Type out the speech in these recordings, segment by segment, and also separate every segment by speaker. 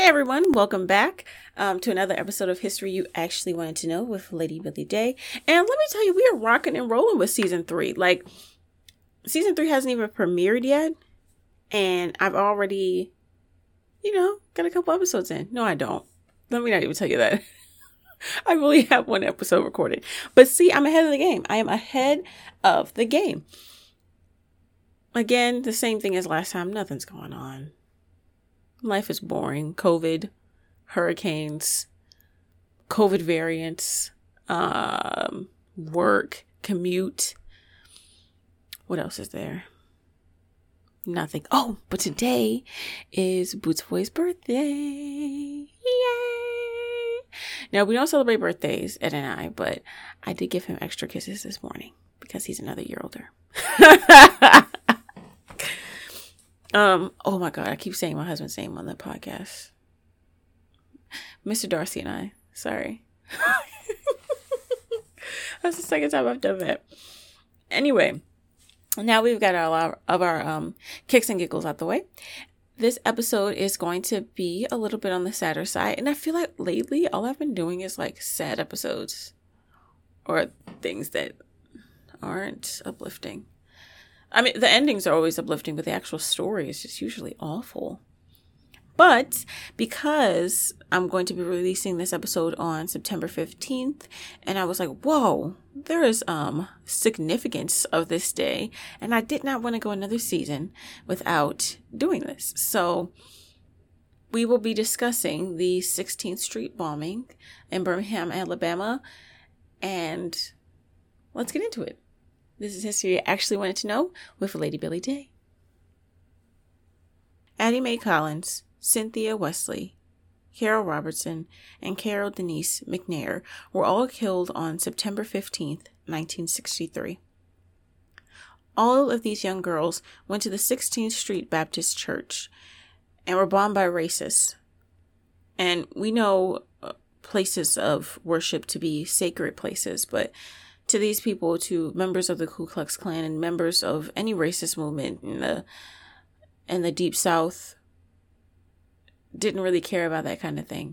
Speaker 1: everyone, welcome back to another episode of History You Actually Wanted to Know with Lady Billy Day. And let me tell you, we are rocking and rolling with season 3. Like, season 3 hasn't even premiered yet, and I've already, got a couple episodes in. No, I don't. Let me not even tell you that. I really have one episode recorded. But see, I'm ahead of the game. I am ahead of the game. Again, the same thing as last time. Nothing's going on. Life is boring. COVID, hurricanes, COVID variants, work, commute. What else is there? Nothing. Oh, but today is Boots Boy's birthday. Yay! Now, we don't celebrate birthdays, Ed and I, but I did give him extra kisses this morning because he's another year older. Oh my God, I keep saying my husband's name on the podcast. Mr. Darcy and I. Sorry. That's the second time I've done that. Anyway, now we've got a lot of our kicks and giggles out the way. This episode is going to be a little bit on the sadder side. And I feel like lately, all I've been doing is like sad episodes. Or things that aren't uplifting. I mean, the endings are always uplifting, but the actual story is just usually awful. But because I'm going to be releasing this episode on September 15th, and I was like, whoa, there is significance of this day, and I did not want to go another season without doing this. So we will be discussing the 16th Street bombing in Birmingham, Alabama, and let's get into it. This is History I Actually Wanted to Know with Lady Billy Day. Addie Mae Collins, Cynthia Wesley, Carol Robertson, and Carol Denise McNair were all killed on September 15th, 1963. All of these young girls went to the 16th Street Baptist Church and were bombed by racists. And we know places of worship to be sacred places, but to these people, to members of the Ku Klux Klan and members of any racist movement in the Deep South, didn't really care about that kind of thing.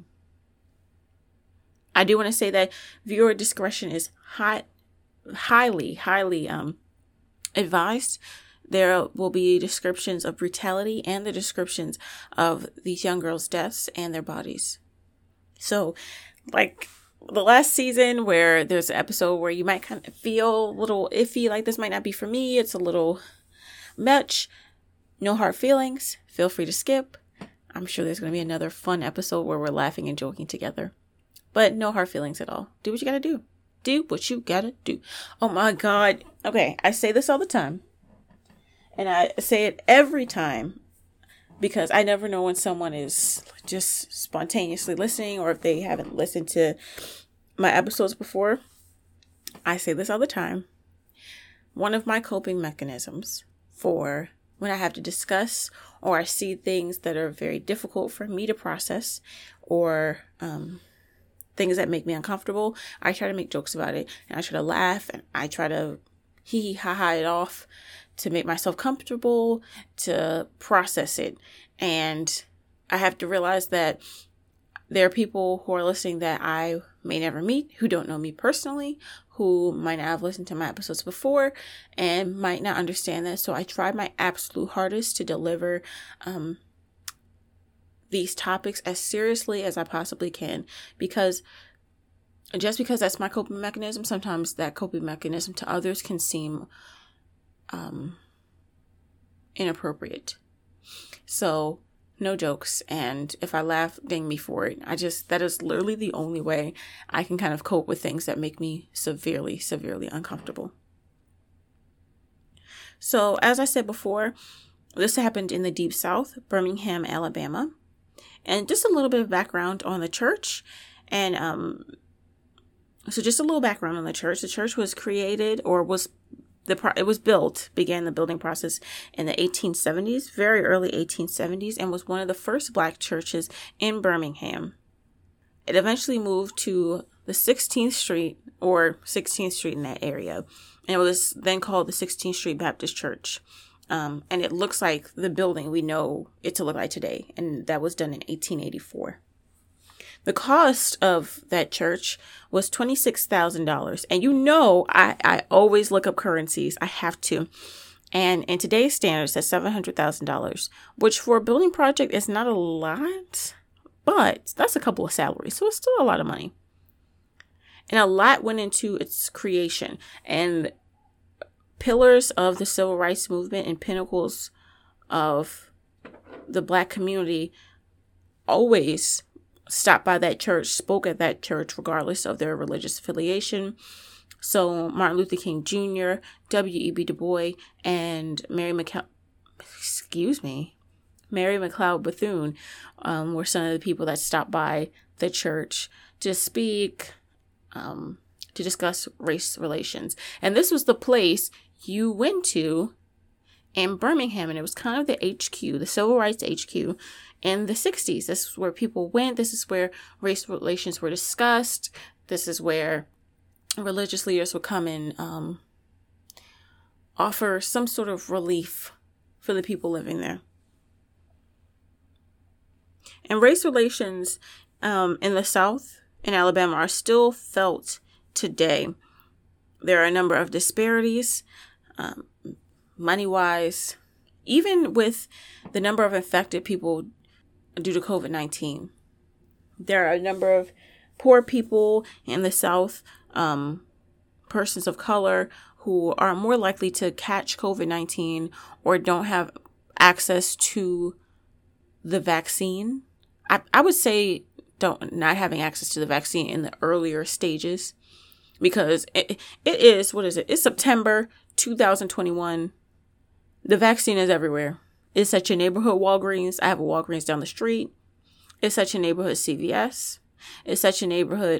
Speaker 1: I do want to say that viewer discretion is highly advised. There will be descriptions of brutality and the descriptions of these young girls' deaths and their bodies. So, like the last season where there's an episode where you might kind of feel a little iffy, like this might not be for me, it's a little much, no hard feelings, feel free to skip. I'm sure there's going to be another fun episode where we're laughing and joking together, but no hard feelings at all. Do what you gotta do. Do what you gotta do. Oh my God. Okay, I say this all the time, and I say it every time because I never know when someone is just spontaneously listening or if they haven't listened to my episodes before. I say this all the time. One of my coping mechanisms for when I have to discuss or I see things that are very difficult for me to process or things that make me uncomfortable, I try to make jokes about it and I try to laugh and I try to hee ha ha it off to make myself comfortable, to process it. And I have to realize that there are people who are listening that I may never meet, who don't know me personally, who might not have listened to my episodes before and might not understand that. So I try my absolute hardest to deliver these topics as seriously as I possibly can, because just because that's my coping mechanism, sometimes that coping mechanism to others can seem inappropriate. So no jokes. And if I laugh, dang me for it. That is literally the only way I can kind of cope with things that make me severely, severely uncomfortable. So as I said before, this happened in the Deep South, Birmingham, Alabama. And just a little bit of background on the church. And so just a little background on the church. The church was created began the building process in the 1870s, very early 1870s, and was one of the first Black churches in Birmingham. It eventually moved to the 16th Street in that area, and it was then called the 16th Street Baptist Church. And it looks like the building we know it to look like today. And that was done in 1884. The cost of that church was $26,000. And I always look up currencies. I have to. And in today's standards, that's $700,000, which for a building project is not a lot, but that's a couple of salaries. So it's still a lot of money. And a lot went into its creation. And pillars of the civil rights movement and pinnacles of the Black community always stopped by that church, spoke at that church, regardless of their religious affiliation. So Martin Luther King Jr., W.E.B. Du Bois, and Mary McLeod Bethune were some of the people that stopped by the church to speak, to discuss race relations. And this was the place you went to in Birmingham, and it was kind of the HQ, the Civil Rights HQ in the 60s. This is where people went. This is where race relations were discussed. This is where religious leaders would come and offer some sort of relief for the people living there. And race relations in the South, in Alabama, are still felt today. There are a number of disparities, money-wise, even with the number of infected people due to COVID-19. There are a number of poor people in the South, persons of color, who are more likely to catch COVID-19 or don't have access to the vaccine. I would say not having access to the vaccine in the earlier stages, because it is, it's September 2021. The vaccine is everywhere. It's at your neighborhood Walgreens. I have a Walgreens down the street. It's at your neighborhood CVS. It's at your neighborhood,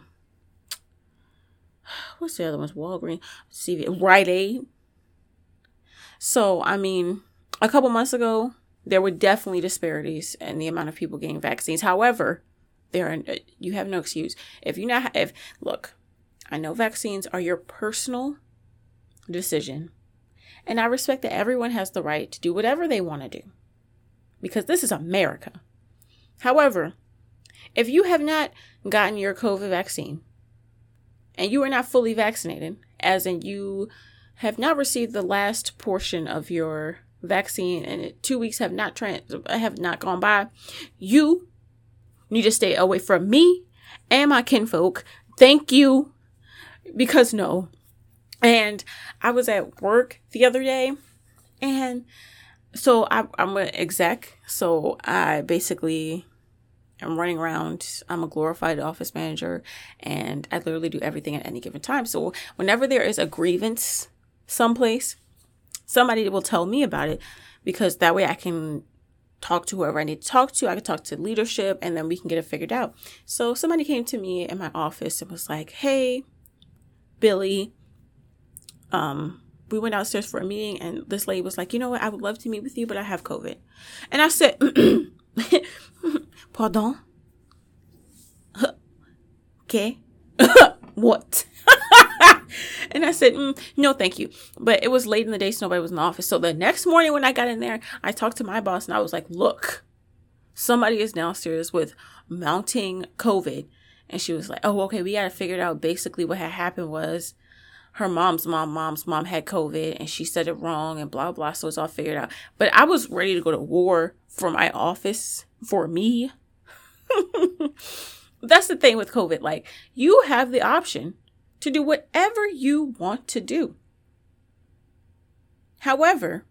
Speaker 1: what's the other ones? Walgreens, CVS, Rite Aid. So, I mean, a couple months ago, there were definitely disparities in the amount of people getting vaccines. However, you have no excuse. Look, I know vaccines are your personal decision. And I respect that everyone has the right to do whatever they want to do, because this is America. However, if you have not gotten your COVID vaccine and you are not fully vaccinated, as in you have not received the last portion of your vaccine and 2 weeks have not gone by, you need to stay away from me and my kinfolk. Thank you. Because no. And I was at work the other day, and so I'm an exec. So I basically am running around. I'm a glorified office manager, and I literally do everything at any given time. So whenever there is a grievance someplace, somebody will tell me about it, because that way I can talk to whoever I need to talk to. I can talk to leadership, and then we can get it figured out. So somebody came to me in my office and was like, "Hey, Billy, we went downstairs for a meeting, and this lady was like, you know what, I would love to meet with you, but I have COVID." And I said, pardon? Okay. What? And I said, no, thank you. But it was late in the day, so nobody was in the office. So the next morning when I got in there, I talked to my boss, and I was like, look, somebody is downstairs with mounting COVID. And she was like, oh, okay, we got to figure it out. Basically what had happened was her mom's mom had COVID, and she said it wrong and blah, blah. So it's all figured out. But I was ready to go to war for my office, for me. That's the thing with COVID. Like, you have the option to do whatever you want to do. However,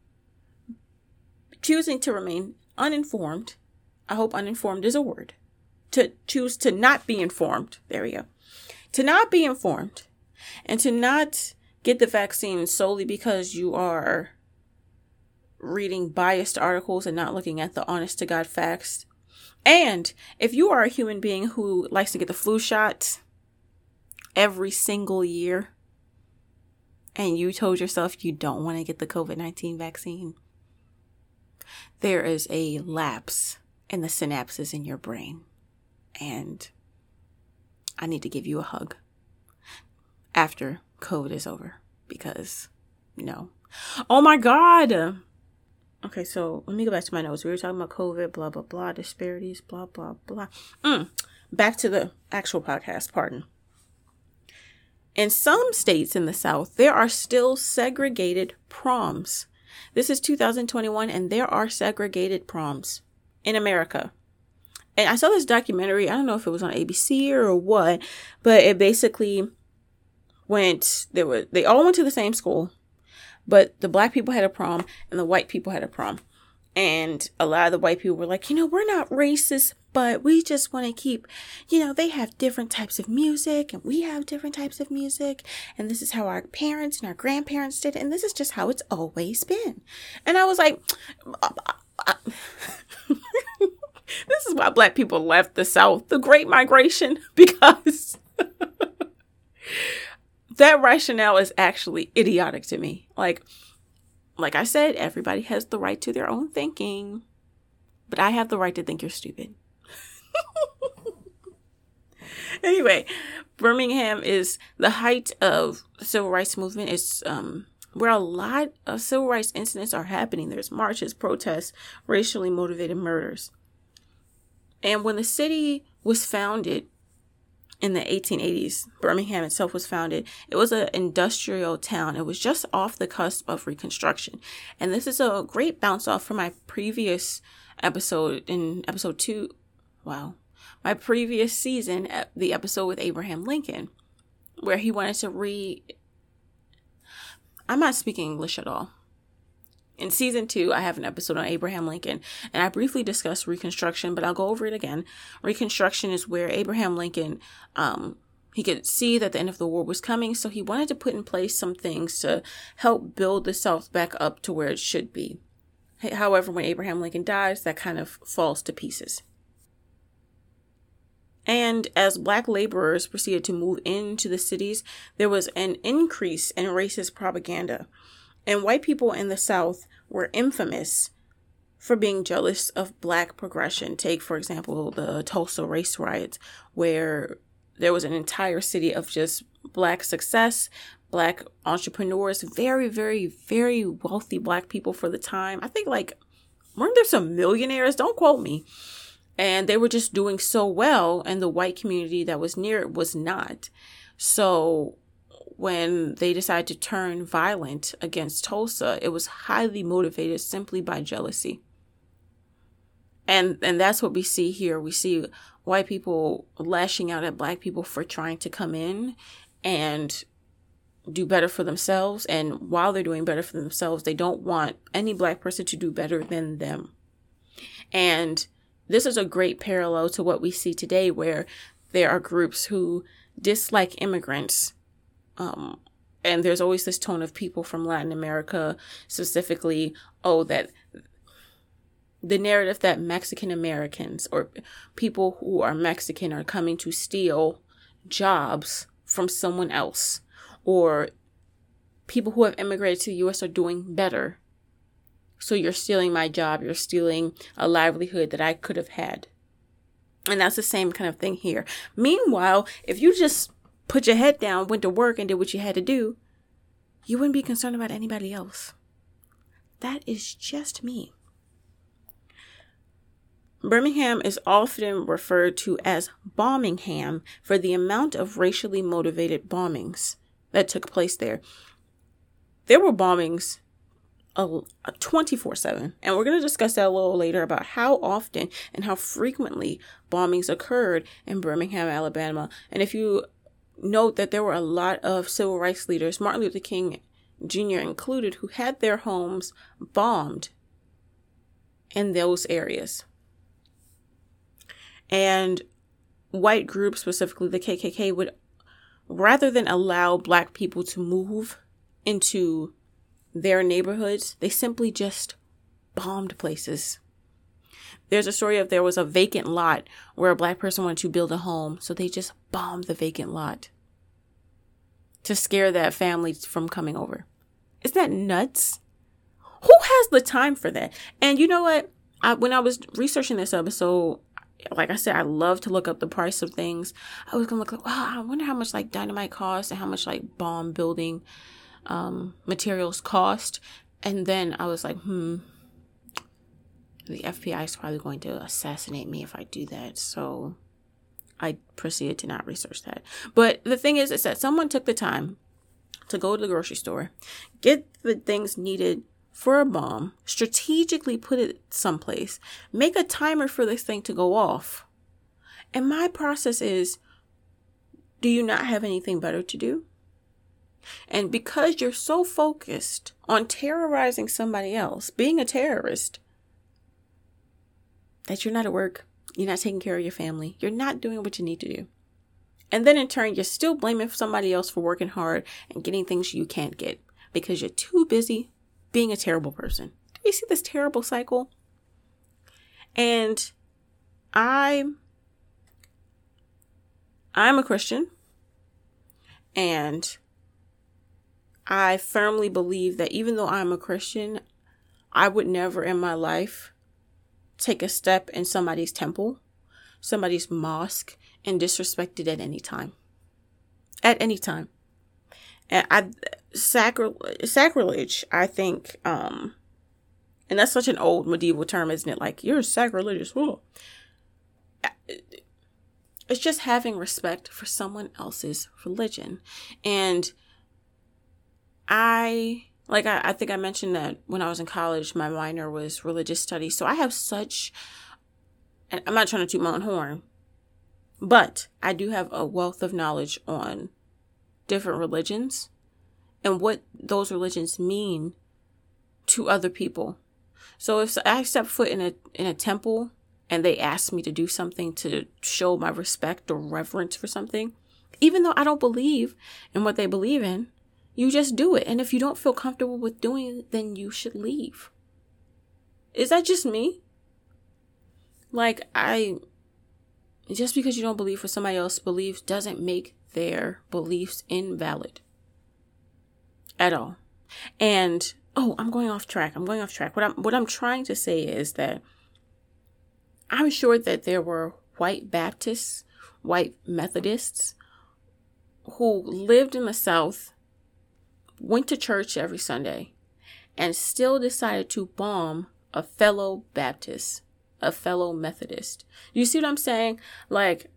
Speaker 1: choosing to remain uninformed, I hope uninformed is a word, to choose to not be informed, there we go, to not be informed, and to not get the vaccine solely because you are reading biased articles and not looking at the honest to God facts. And if you are a human being who likes to get the flu shot every single year, and you told yourself you don't want to get the COVID-19 vaccine, there is a lapse in the synapses in your brain. And I need to give you a hug after COVID is over, because no, Oh my God. Okay, so let me go back to my notes. We were talking about COVID, blah, blah, blah, disparities, blah, blah, blah. Back to the actual podcast, pardon. In some states in the South, there are still segregated proms. This is 2021, and there are segregated proms in America. And I saw this documentary, I don't know if it was on ABC or what, but it basically they all went to the same school, but the black people had a prom and the white people had a prom. And a lot of the white people were like, we're not racist, but we just want to keep, they have different types of music and we have different types of music. And this is how our parents and our grandparents did it. And this is just how it's always been. And I was like, this is why black people left the South, the Great Migration, because that rationale is actually idiotic to me. Like I said, everybody has the right to their own thinking, but I have the right to think you're stupid. Anyway, Birmingham is the height of the civil rights movement. It's where a lot of civil rights incidents are happening. There's marches, protests, racially motivated murders. And when the city was founded in the 1880s, Birmingham itself was founded. It was an industrial town. It was just off the cusp of Reconstruction. And this is a great bounce off from my previous episode in episode 2. Wow. My previous season, the episode with Abraham Lincoln, where he wanted to I'm not speaking English at all. In season 2, I have an episode on Abraham Lincoln, and I briefly discussed Reconstruction, but I'll go over it again. Reconstruction is where Abraham Lincoln, he could see that the end of the war was coming, so he wanted to put in place some things to help build the South back up to where it should be. However, when Abraham Lincoln dies, that kind of falls to pieces. And as black laborers proceeded to move into the cities, there was an increase in racist propaganda. And white people in the South were infamous for being jealous of black progression. Take, for example, the Tulsa race riots, where there was an entire city of just black success, black entrepreneurs, very, very, very wealthy black people for the time. I think weren't there some millionaires? Don't quote me. And they were just doing so well, and the white community that was near it was not. So when they decided to turn violent against Tulsa, it was highly motivated simply by jealousy. And that's what we see here. We see white people lashing out at black people for trying to come in and do better for themselves. And while they're doing better for themselves, they don't want any black person to do better than them. And this is a great parallel to what we see today, where there are groups who dislike immigrants. And there's always this tone of people from Latin America, specifically, that the narrative that Mexican Americans or people who are Mexican are coming to steal jobs from someone else, or people who have immigrated to the U.S. are doing better. So you're stealing my job. You're stealing a livelihood that I could have had. And that's the same kind of thing here. Meanwhile, if you just put your head down, went to work, and did what you had to do, you wouldn't be concerned about anybody else. That is just me. Birmingham is often referred to as Bombingham for the amount of racially motivated bombings that took place there. There were bombings 24/7. And we're going to discuss that a little later about how often and how frequently bombings occurred in Birmingham, Alabama. And if you note that there were a lot of civil rights leaders, Martin Luther King Jr. included, who had their homes bombed in those areas. And white groups, specifically the KKK, would, rather than allow black people to move into their neighborhoods, they simply just bombed places. There's a story of there was a vacant lot where a black person wanted to build a home, so they just bombed the vacant lot to scare that family from coming over. Isn't that nuts? Who has the time for that? And you know what? When I was researching this episode, like I said, I love to look up the price of things. I was going to look like, wow, I wonder how much dynamite costs and how much bomb building materials cost. And then I was like, the FBI is probably going to assassinate me if I do that. So I proceeded to not research that. But the thing is that someone took the time to go to the grocery store, get the things needed for a bomb, strategically put it someplace, make a timer for this thing to go off. And my process is, do you not have anything better to do? And because you're so focused on terrorizing somebody else, being a terrorist, that you're not at work, you're not taking care of your family, you're not doing what you need to do. And then in turn, you're still blaming somebody else for working hard and getting things you can't get because you're too busy being a terrible person. Do you see this terrible cycle? And I'm a Christian, and I firmly believe that even though I'm a Christian, I would never in my life take a step in somebody's temple, somebody's mosque, and disrespect it at any time. At any time. And sacrilege, I think, and that's such an old medieval term, isn't it? Like, you're sacrilegious. Whoa. It's just having respect for someone else's religion. And I think I mentioned that when I was in college, my minor was religious studies. So I have and I'm not trying to toot my own horn, but I do have a wealth of knowledge on different religions and what those religions mean to other people. So if I step foot in a temple and they ask me to do something to show my respect or reverence for something, even though I don't believe in what they believe in, you just do it. And if you don't feel comfortable with doing it, then you should leave. Is that just me? Like, just because you don't believe what somebody else believes doesn't make their beliefs invalid at all. And, I'm going off track. What I'm trying to say is that I'm sure that there were white Baptists, white Methodists who lived in the South, went to church every Sunday, and still decided to bomb a fellow Baptist, a fellow Methodist. You see what I'm saying? Like,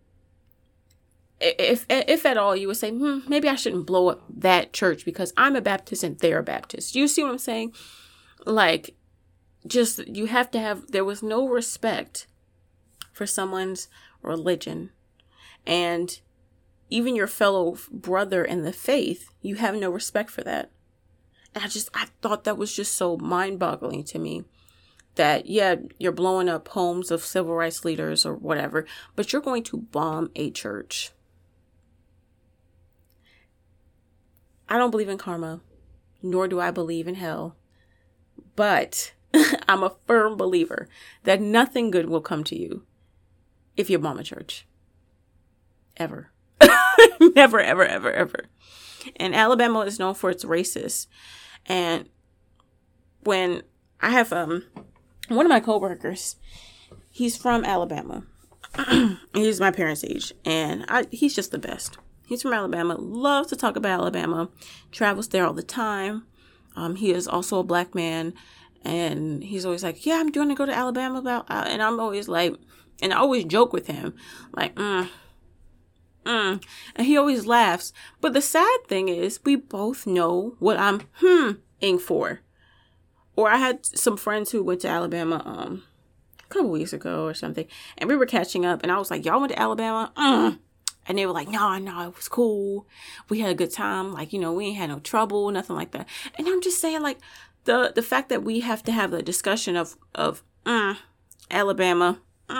Speaker 1: if at all, you would say, maybe I shouldn't blow up that church because I'm a Baptist and they're a Baptist. You see what I'm saying? Like, just, you have to have, there was no respect for someone's religion. And even your fellow brother in the faith, you have no respect for that. And I thought that was just so mind-boggling to me. That, yeah, you're blowing up homes of civil rights leaders or whatever, but you're going to bomb a church. I don't believe in karma, nor do I believe in hell. But I'm a firm believer that nothing good will come to you if you bomb a church. Ever. Never, ever, ever, ever. And Alabama is known for its racists. And when I have one of my coworkers, he's from Alabama. He's my parents' age, and he's just the best. He's from Alabama, loves to talk about Alabama, travels there all the time. He is also a black man, and he's always like, yeah, I'm going to go to Alabama and I'm always like, and I always joke with him, like, and he always laughs. But the sad thing is, we both know what I'm ing for. Or I had some friends who went to Alabama a couple weeks ago or something, and we were catching up, and I was like, y'all went to Alabama? And they were like, no, it was cool. We had a good time. Like, we ain't had no trouble, nothing like that. And I'm just saying, like, the fact that we have to have the discussion of Alabama,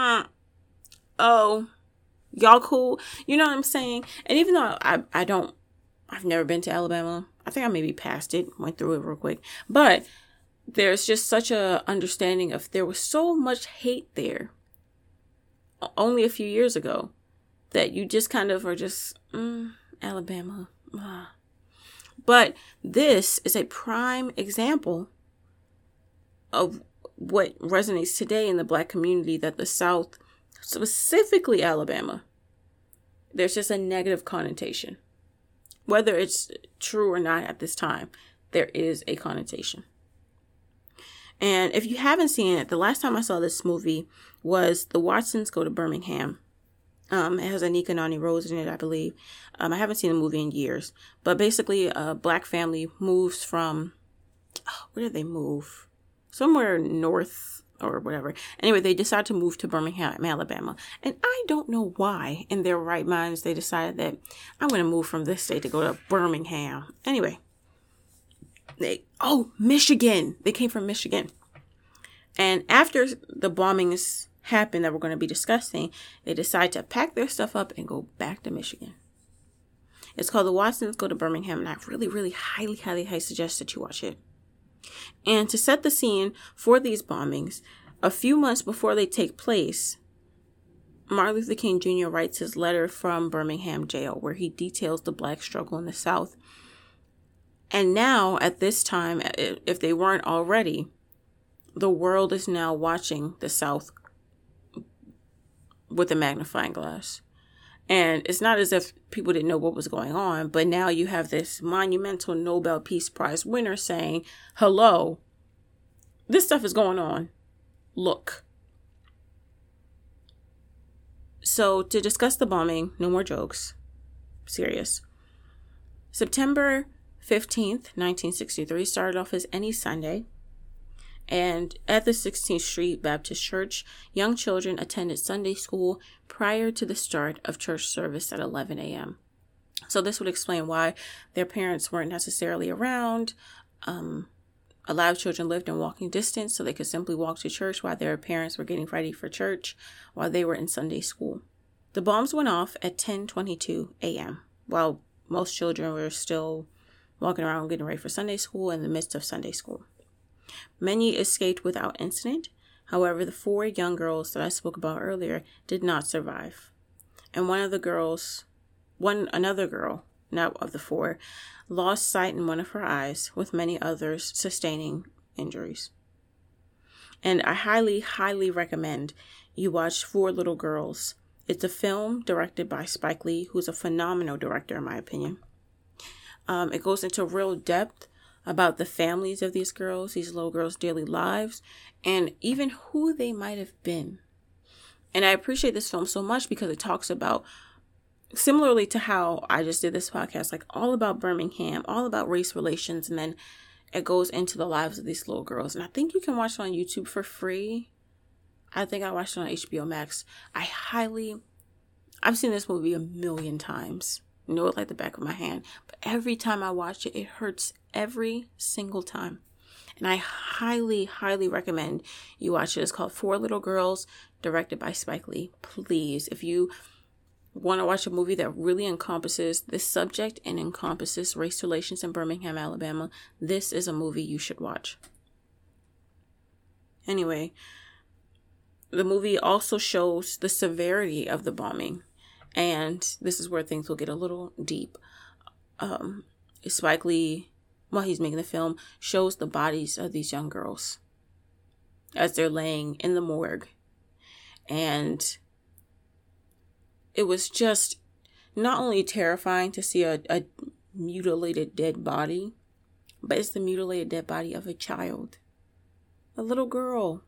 Speaker 1: oh, y'all cool? You know what I'm saying? And even though I've never been to Alabama. I think I maybe passed it, went through it real quick. But there's just such a understanding of, there was so much hate there only a few years ago that you just kind of are just, Alabama. But this is a prime example of what resonates today in the Black community, that the South, specifically Alabama, there's just a negative connotation. Whether it's true or not at this time, there is a connotation. And if you haven't seen it, the last time I saw this movie was The Watsons Go to Birmingham. It has Anika Noni Rose in it, I believe. I haven't seen the movie in years. But basically, a black family moves from... where did they move? Somewhere north or whatever. Anyway, they decide to move to Birmingham, Alabama. And I don't know why, in their right minds, they decided that I'm going to move from this state to go to Birmingham. Anyway. Michigan. They came from Michigan. And after the bombings happened that we're going to be discussing, they decide to pack their stuff up and go back to Michigan. It's called The Watsons Go to Birmingham, and I really, really highly suggest that you watch it. And to set the scene for these bombings, a few months before they take place, Martin Luther King Jr. writes his letter from Birmingham jail, where he details the black struggle in the South. And now, at this time, if they weren't already, the world is now watching the South with a magnifying glass. And it's not as if people didn't know what was going on, but now you have this monumental Nobel Peace Prize winner saying, hello, this stuff is going on. Look. So to discuss the bombing, no more jokes. Serious. September 15th, 1963 started off as any Sunday. And at the 16th Street Baptist Church, young children attended Sunday school prior to the start of church service at 11 a.m. So this would explain why their parents weren't necessarily around. A lot of children lived in walking distance, so they could simply walk to church while their parents were getting ready for church while they were in Sunday school. The bombs went off at 10:22 a.m. while most children were still walking around getting ready for Sunday school in the midst of Sunday school. Many escaped without incident. However, the 4 young girls that I spoke about earlier did not survive. And another girl, not of the 4, lost sight in one of her eyes, with many others sustaining injuries. And I highly recommend you watch 4 Little Girls. It's a film directed by Spike Lee, who's a phenomenal director in my opinion. It goes into real depth about the families of these little girls' daily lives, and even who they might have been. And I appreciate this film so much because it talks about, similarly to how I just did this podcast, like all about Birmingham, all about race relations, and then it goes into the lives of these little girls. And I think you can watch it on YouTube for free. I think I watched it on HBO Max. I've seen this movie a million times. I know it like the back of my hand. But every time I watch it, it hurts every single time. And I highly recommend you watch it. It's called 4 Little Girls, directed by Spike Lee. Please, if you want to watch a movie that really encompasses this subject and encompasses race relations in Birmingham, Alabama, this is a movie you should watch. Anyway, the movie also shows the severity of the bombing. And this is where things will get a little deep. Spike Lee, while he's making the film, shows the bodies of these young girls as they're laying in the morgue. And it was just not only terrifying to see a mutilated dead body, but it's the mutilated dead body of a child. A little girl.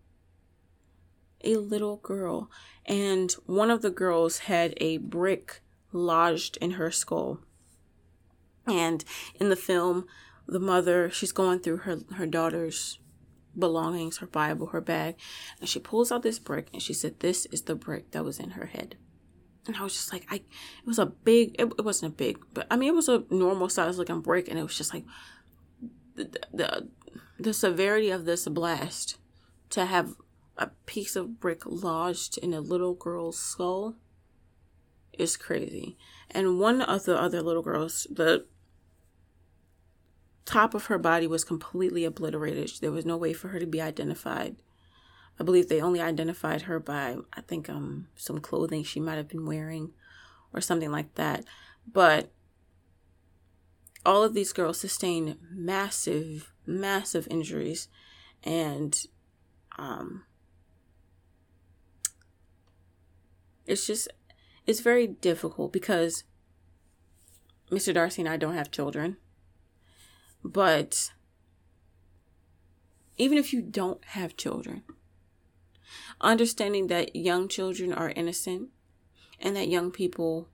Speaker 1: And one of the girls had a brick lodged in her skull. And in the film, the mother, she's going through her daughter's belongings, her Bible, her bag, and she pulls out this brick and she said, "This is the brick that was in her head." And I was just like, it was a big, it wasn't a big, but I mean, it was a normal size looking brick, and it was just like the severity of this blast to have a piece of brick lodged in a little girl's skull is crazy. And one of the other little girls, the top of her body was completely obliterated. There was no way for her to be identified. I believe they only identified her by, I think, some clothing she might have been wearing or something like that. But all of these girls sustained massive injuries. And it's very difficult because Mr. Darcy and I don't have children. But even if you don't have children, understanding that young children are innocent and that young people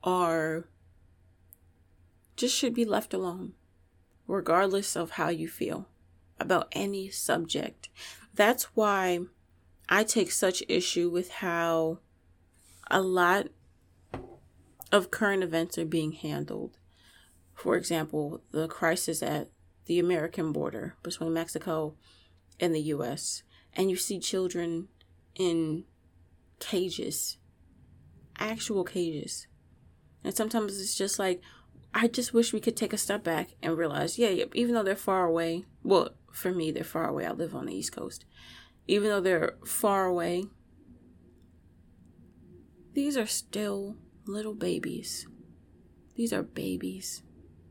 Speaker 1: just should be left alone, regardless of how you feel about any subject. That's why I take such issue with how a lot of current events are being handled. For example, the crisis at the American border between Mexico and the U.S. And you see children in cages, actual cages. And sometimes it's just like, I just wish we could take a step back and realize, yeah, even though they're far away, well, for me, they're far away. I live on the East Coast. Even though they're far away, these are still little babies. These are babies.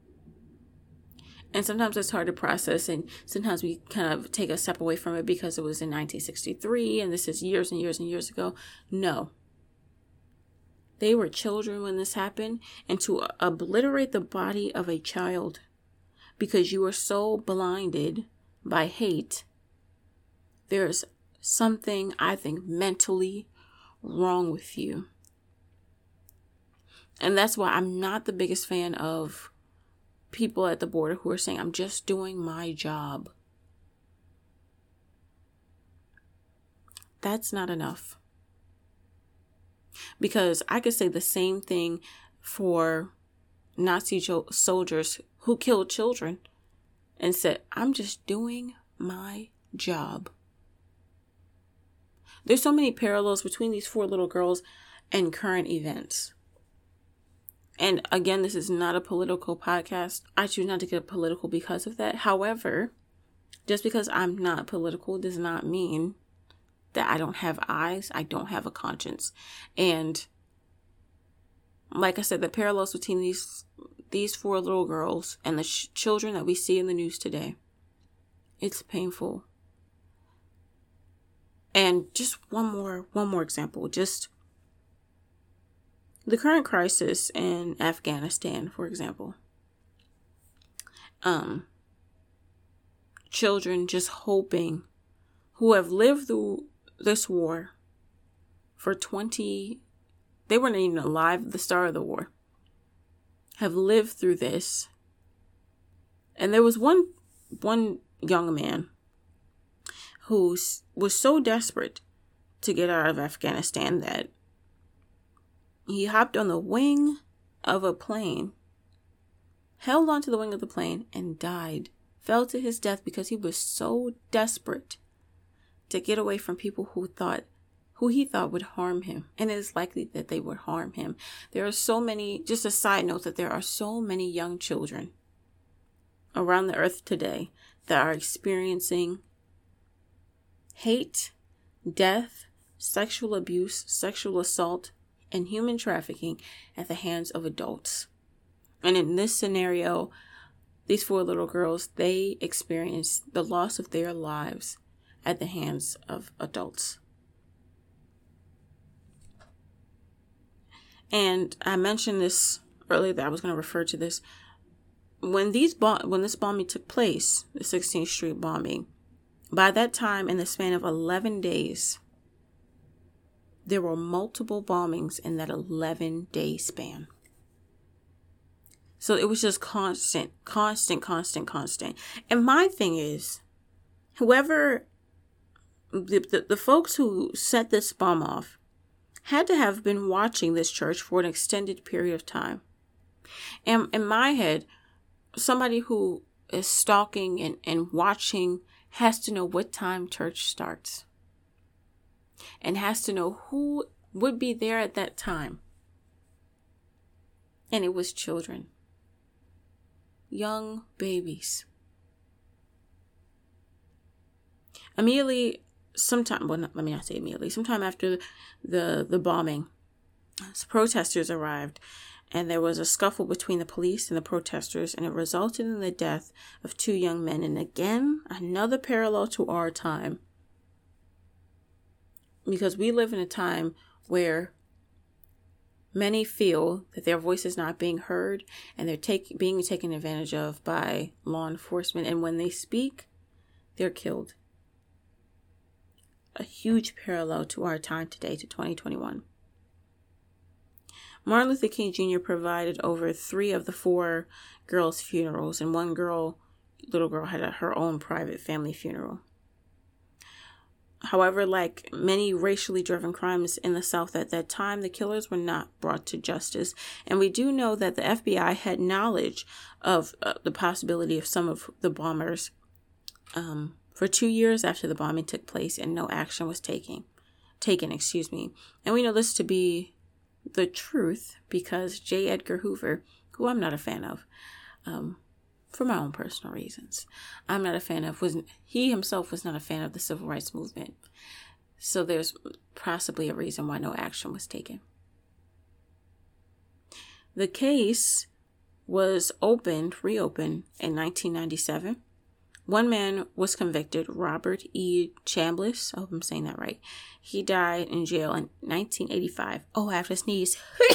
Speaker 1: And sometimes it's hard to process, and sometimes we kind of take a step away from it because it was in 1963 and this is years and years and years ago. No. They were children when this happened, and to obliterate the body of a child because you are so blinded by hate, there's something, I think, mentally wrong with you. And that's why I'm not the biggest fan of people at the border who are saying, I'm just doing my job. That's not enough. Because I could say the same thing for Nazi soldiers who killed children and said, I'm just doing my job. There's so many parallels between these 4 little girls and current events. And again, this is not a political podcast. I choose not to get political because of that. However, just because I'm not political does not mean that I don't have eyes. I don't have a conscience. And like I said, the parallels between these 4 little girls and the children that we see in the news today, it's painful. And just one more example, just the current crisis in Afghanistan, for example. Children just hoping, who have lived through this war for they weren't even alive at the start of the war, have lived through this. And there was one young man who was so desperate to get out of Afghanistan that he hopped on the wing of a plane, held onto the wing of the plane, and died. Fell to his death because he was so desperate to get away from people who he thought would harm him. And it is likely that they would harm him. There are so many, just a side note, that there are so many young children around the earth today that are experiencing hate, death, sexual abuse, sexual assault, and human trafficking at the hands of adults. And in this scenario, these 4 little girls, they experienced the loss of their lives at the hands of adults. And I mentioned this earlier that I was going to refer to this. When this bombing took place, the 16th Street bombing, by that time, in the span of 11 days, there were multiple bombings in that 11-day span. So it was just constant. And my thing is, whoever, the folks who set this bomb off had to have been watching this church for an extended period of time. And in my head, somebody who is stalking and watching has to know what time church starts. And has to know who would be there at that time. And it was children. Young babies. Sometime after the bombing, protesters arrived, and there was a scuffle between the police and the protesters, and it resulted in the death of 2 young men. And again, another parallel to our time. Because we live in a time where Many feel that their voice is not being heard and they're being taken advantage of by law enforcement. And when they speak, they're killed. A huge parallel to our time today, to 2021. Martin Luther King Jr. provided over 3 of the 4 girls' funerals, and one little girl had her own private family funeral. However, like many racially driven crimes in the South at that time, the killers were not brought to justice. And we do know that the FBI had knowledge of the possibility of some of the bombers for 2 years after the bombing took place, and no action was taken. And we know this to be the truth because J. Edgar Hoover, who I'm not a fan of, for my own personal reasons, I'm not a fan of, he himself was not a fan of the civil rights movement. So there's possibly a reason why no action was taken. The case was reopened in 1997. One man was convicted, Robert E. Chambliss. I hope I'm saying that right. He died in jail in 1985. Oh, I have to sneeze.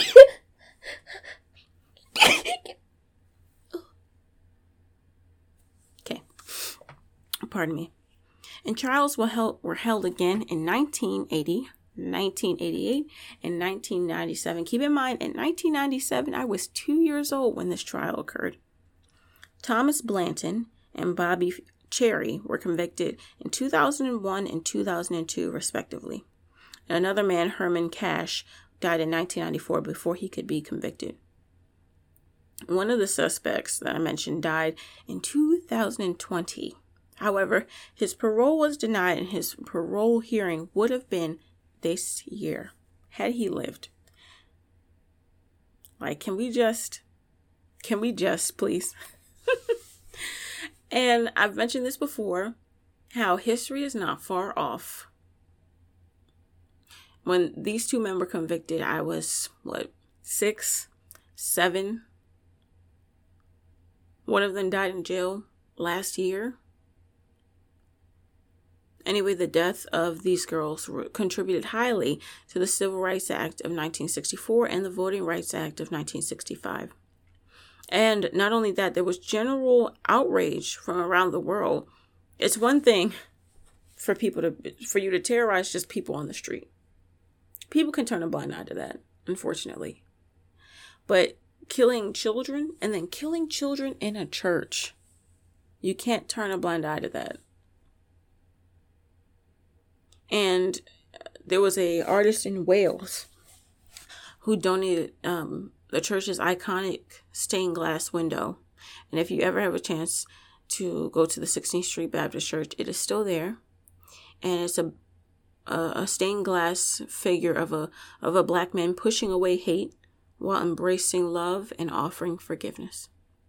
Speaker 1: Okay. Pardon me. And trials were held again in 1980, 1988, and 1997. Keep in mind, in 1997, I was 2 years old when this trial occurred. Thomas Blanton and Bobby Cherry were convicted in 2001 and 2002, respectively. Another man, Herman Cash, died in 1994 before he could be convicted. One of the suspects that I mentioned died in 2020. However, his parole was denied and his parole hearing would have been this year had he lived. Like, can we just please? And I've mentioned this before, how history is not far off. When these 2 men were convicted, I was, 6, 7? One of them died in jail last year. Anyway, the death of these girls contributed highly to the Civil Rights Act of 1964 and the Voting Rights Act of 1965. And not only that, there was general outrage from around the world. It's one thing for you to terrorize just people on the street. People can turn a blind eye to that, unfortunately. But killing children and then killing children in a church, you can't turn a blind eye to that. And there was an artist in Wales who donated the church's iconic stained glass window. And if you ever have a chance to go to the 16th Street Baptist Church, it is still there. And it's a stained glass figure of a black man pushing away hate while embracing love and offering forgiveness.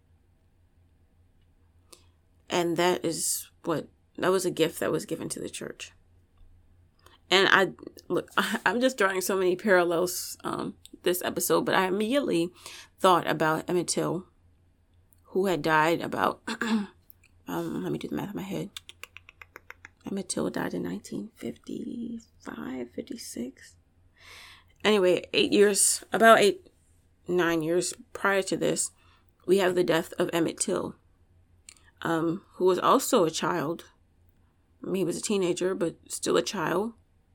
Speaker 1: And that was a gift that was given to the church. And I'm just drawing so many parallels this episode, but I immediately thought about Emmett Till, who had died about, let me do the math in my head. Emmett Till died in 1955, 56. Anyway, 9 years prior to this, we have the death of Emmett Till, who was also a child. I mean, he was a teenager, but still a child.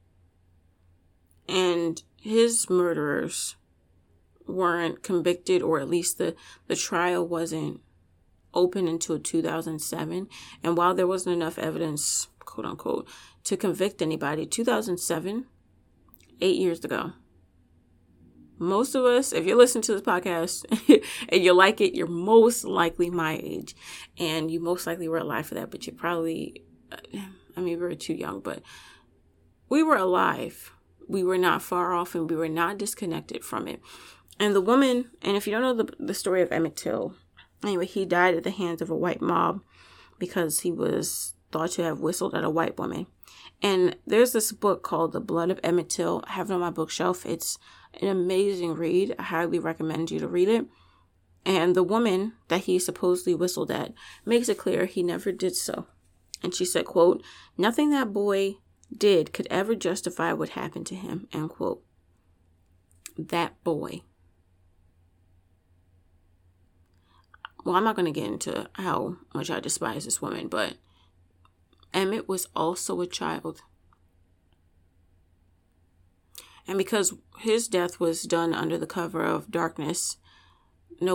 Speaker 1: And his murderers weren't convicted, or at least the trial wasn't open until 2007. And while there wasn't enough evidence, quote unquote, to convict anybody, 2007, 8 years ago. Most of us, if you listen to this podcast and you like it, you're most likely my age. And you most likely were alive for that, but you're probably, we were too young, but we were alive. We were not far off and we were not disconnected from it. And the woman, and if you don't know the story of Emmett Till, anyway, he died at the hands of a white mob because he was thought to have whistled at a white woman. And there's this book called The Blood of Emmett Till. I have it on my bookshelf. It's an amazing read. I highly recommend you to read it. And the woman that he supposedly whistled at makes it clear he never did so. And she said, quote, "Nothing that boy did could ever justify what happened to him," end quote. That boy. well, I'm not going to get into how much I despise this woman, but Emmett was also a child. And because his death was done under the cover of darkness, there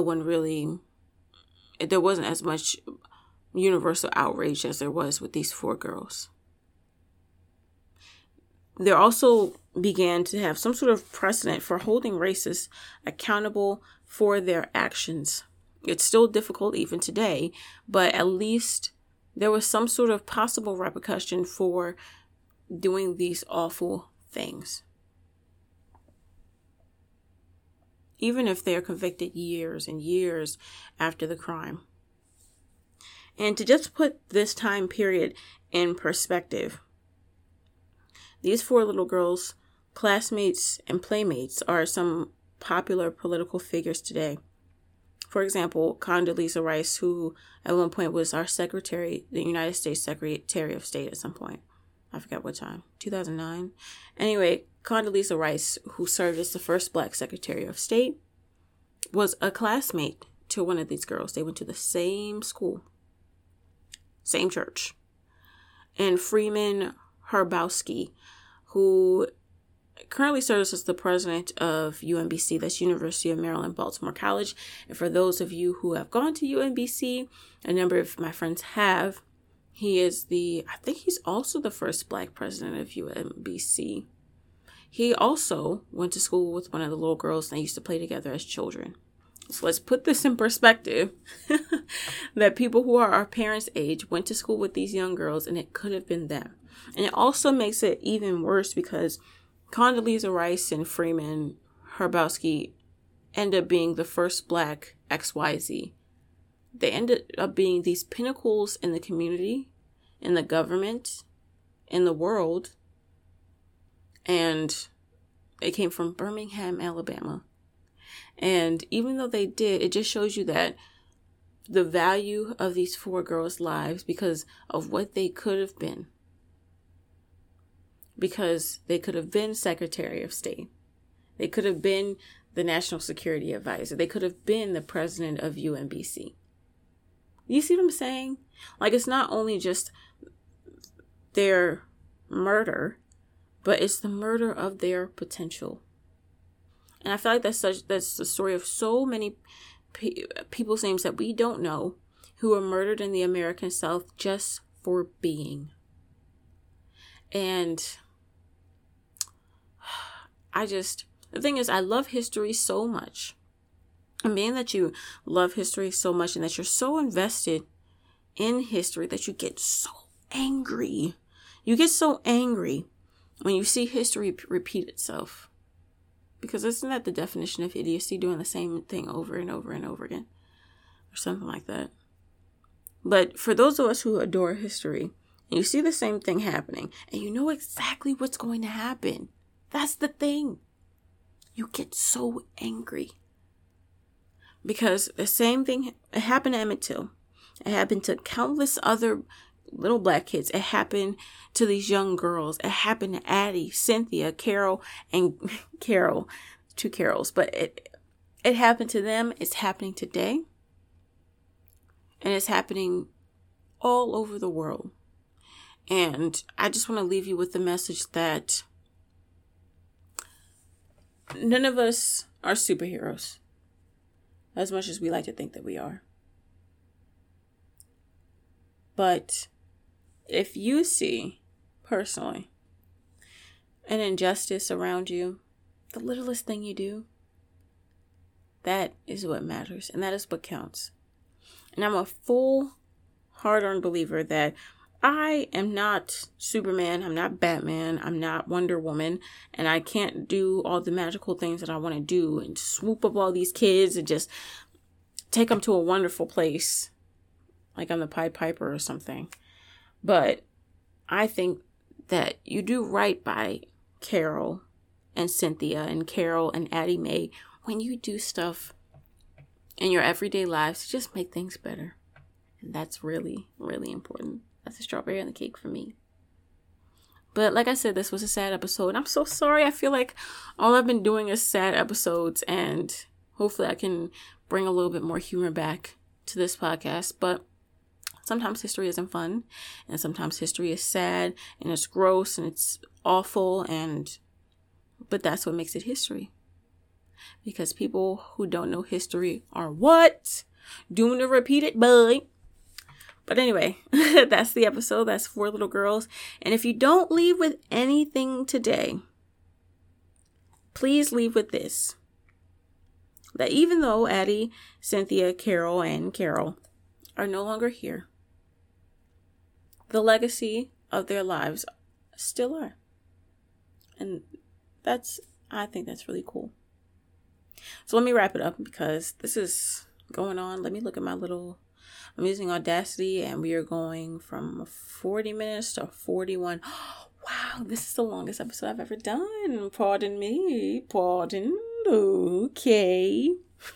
Speaker 1: wasn't as much universal outrage as there was with these 4 girls. There also began to have some sort of precedent for holding racists accountable for their actions. It's still difficult even today, but at least there was some sort of possible repercussion for doing these awful things. Even if they're convicted years and years after the crime. And to just put this time period in perspective, these 4 little girls, classmates and playmates, are some popular political figures today. For example, Condoleezza Rice, who at one point was our the United States Secretary of State at some point. I forgot what time, 2009. Anyway, Condoleezza Rice, who served as the first Black Secretary of State, was a classmate to one of these girls. They went to the same school, same church. And Freeman Hrabowski, who currently serves as the president of UMBC, that's University of Maryland, Baltimore College. And for those of you who have gone to UMBC, a number of my friends have, I think he's also the first Black president of UMBC. He also went to school with one of the little girls and they used to play together as children. So let's put this in perspective, that people who are our parents' age went to school with these young girls and it could have been them. And it also makes it even worse because Condoleezza Rice and Freeman Hrabowski end up being the first Black XYZ. They ended up being these pinnacles in the community, in the government, in the world. And they came from Birmingham, Alabama. And even though they did, it just shows you that the value of these 4 girls' lives because of what they could have been. Because they could have been Secretary of State. They could have been the National Security Advisor. They could have been the president of UMBC. You see what I'm saying? Like, it's not only just their murder, but it's the murder of their potential. And I feel like that's the story of so many people's names that we don't know who were murdered in the American South just for being. And the thing is, I love history so much. And being that you love history so much and that you're so invested in history that you get so angry. You get so angry when you see history repeat itself. Because isn't that the definition of idiocy, doing the same thing over and over and over again? Or something like that. But for those of us who adore history, and you see the same thing happening, and you know exactly what's going to happen, that's the thing. You get so angry. Because the same thing, it happened to Emmett Till. It happened to countless other little Black kids. It happened to these young girls. It happened to Addie, Cynthia, Carol, and Carol. 2 Carols. But it happened to them. It's happening today. And it's happening all over the world. And I just want to leave you with the message that none of us are superheroes, as much as we like to think that we are. But if you see, personally, an injustice around you, the littlest thing you do, that is what matters. And that is what counts. And I'm a full, hard-earned believer that I am not Superman, I'm not Batman, I'm not Wonder Woman, and I can't do all the magical things that I want to do and swoop up all these kids and just take them to a wonderful place, like I'm the Pied Piper or something. But I think that you do right by Carol and Cynthia and Carol and Addie Mae when you do stuff in your everyday lives to just make things better. And that's really, really important. That's the strawberry on the cake for me. But like I said, this was a sad episode. I'm so sorry. I feel like all I've been doing is sad episodes, and hopefully I can bring a little bit more humor back to this podcast, but sometimes history isn't fun, and sometimes history is sad, and it's gross, and it's awful, but that's what makes it history. Because people who don't know history are what? Doomed to repeat it, boy. But anyway, that's the episode. That's 4 little girls. And if you don't leave with anything today, please leave with this. That even though Addie, Cynthia, Carol, and Carol are no longer here, the legacy of their lives still are. And I think that's really cool. So let me wrap it up because this is going on. Let me look at I'm using Audacity, and we are going from 40 minutes to 41. Wow, this is the longest episode I've ever done. Pardon me. Pardon. Okay.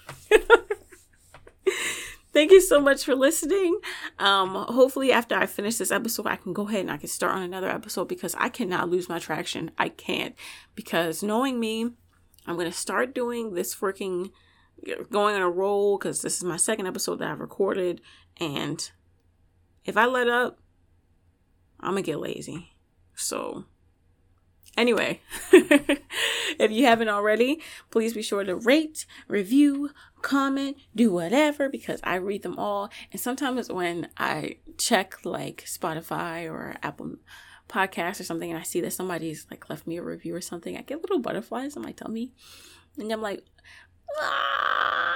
Speaker 1: Thank you so much for listening. Hopefully after I finish this episode, I can go ahead and I can start on another episode because I cannot lose my traction. I can't. Because knowing me, I'm going to start doing this going on a roll because this is my second episode that I've recorded. And if I let up, I'm going to get lazy. So anyway, if you haven't already, please be sure to rate, review, comment, do whatever, because I read them all. And sometimes when I check like Spotify or Apple Podcasts or something, and I see that somebody's like left me a review or something, I get little butterflies in my tummy. And I'm like, ah.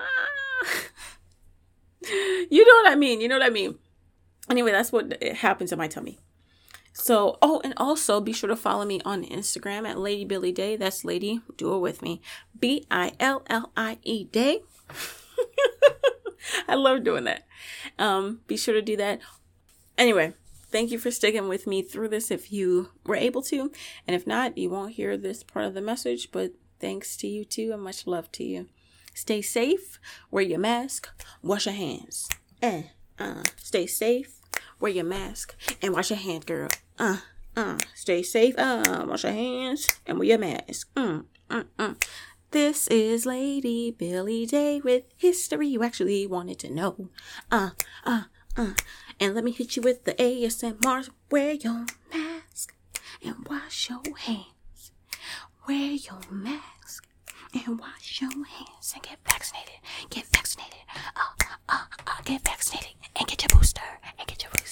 Speaker 1: You know what I mean? Anyway, that's what happens in my tummy. So, and also be sure to follow me on Instagram at Lady Billie Day. That's Lady, do it with me. Billie Day. I love doing that. Be sure to do that. Anyway, thank you for sticking with me through this if you were able to. And if not, you won't hear this part of the message, but thanks to you too and much love to you. Stay safe, wear your mask, wash your hands. Stay safe, wear your mask, and wash your hands, girl. Stay safe, wash your hands, and wear your mask. This is Lady Billie Day with history you actually wanted to know. And let me hit you with the ASMR. Wear your mask and wash your hands. Wear your mask and wash your hands and get vaccinated. Get vaccinated. Get vaccinated and get your booster.